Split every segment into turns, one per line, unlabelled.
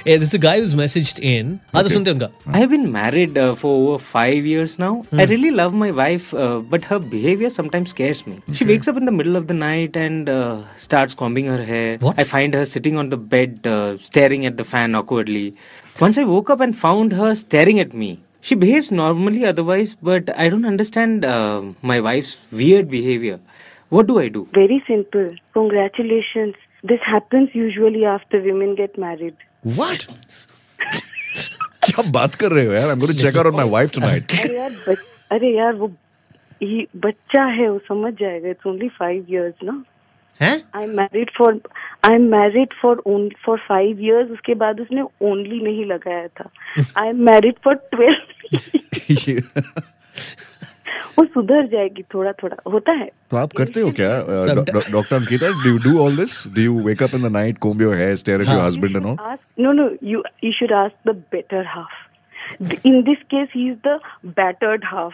Hey, this is a guy who's messaged in. तो सुनते हैं उनका.
I've been married for over 5 years now. I really love my wife, but her behavior sometimes scares me. She wakes up in the middle of the night and starts combing her hair.
What?
I find her sitting on the bed, staring at the fan awkwardly. Once I woke up and found her staring at me. She behaves normally otherwise, but I don't understand my wife's weird behavior. What do I do?
Very simple. Congratulations. This happens usually after women get married.
What? क्या बात कर रहे हो यार? I'm going to check out on my wife tonight.
अरे यार वो बच्चा है, वो समझ जाएगा. It's only 5 years ना.
हैं?
I'm married for 5 years. उसके बाद उसने only नहीं लगाया था. I'm married for 12. वो सुधर जाएगी थोड़ा थोड़ा, होता है.
तो आप करते हो क्या, doctor Ankita? Do you do all this? Do you wake up in the night, comb your hair, stare at your husband and all?
No. You should ask the better half. In this case, he is the battered half.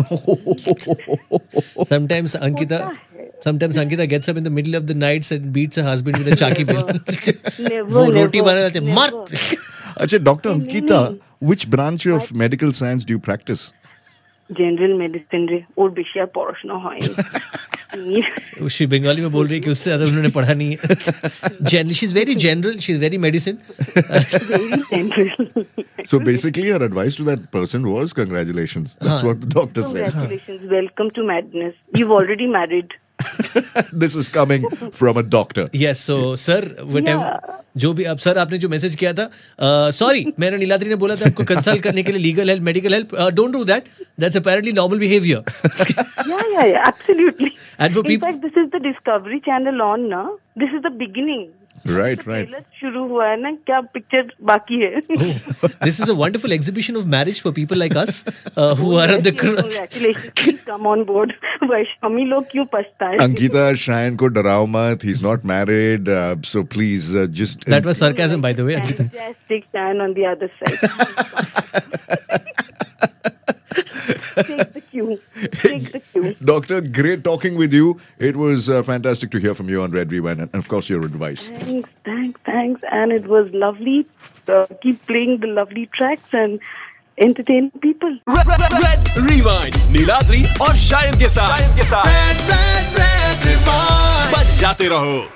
Sometimes Ankita gets up in the middle of the night and beats her husband with a chaki bill.
Never.
रोटी बना जाते हैं, मर्द.
अच्छा, doctor Ankita, which branch of medical science do you practice?
General medicine रे और बेशिया पढ़ाशोना হয়.
श्री बंगाली में बोल रही है कि उससे ज्यादा उन्होंने पढ़ा नहीं है. Generally, she's very general. She's very medicine.
Very general.
So basically, your advice to that person was congratulations. That's what the doctor said.
Congratulations. Welcome to madness. You've already married.
This is coming from a doctor.
Yes, so sir, whatever, जो भी अब sir आपने जो message किया था, sorry, मेरा नीलाद्री ने बोला था आपको कंसल्ट करने के लिए legal help, medical help. Don't do that. That's apparently normal behavior.
Yeah, absolutely.
And for
In
people,
fact, this is the Discovery Channel on ना. This is the beginning.
Right.
Trailer शुरू हुआ है ना, क्या picture बाकी है.
this is a wonderful exhibition of marriage for people like us who are at the
Congratulations, please come on board. हम ही लोग क्यों पछताए.
Ankita, Shayan ko darao mat. He's not married, so please just.
That was sarcasm, by the way.
Fantastic Shayan on the other side. Take the cue.
Doctor, great talking with you. It was fantastic to hear from you on Red Rewind and of course your advice.
Thanks. And it was lovely. Keep playing the lovely tracks and entertain people.
Red Rewind, Niladri और शायन के साथ. Red Rewind. बच जाते रहो.